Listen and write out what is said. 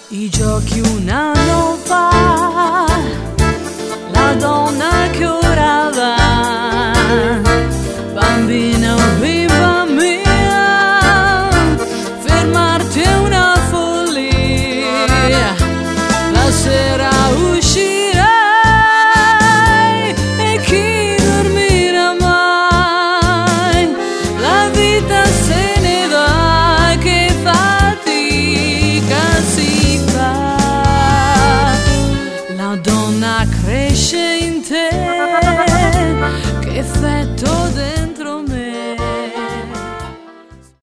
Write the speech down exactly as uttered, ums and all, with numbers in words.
I giochi un anno fa, la donna che ora va, bambina, bimba mia, fermarti è una follia, la sera uscirai e chi dormirà mai, la vita se ne va, che fatica si fa, la donna cresce in te, che effetto del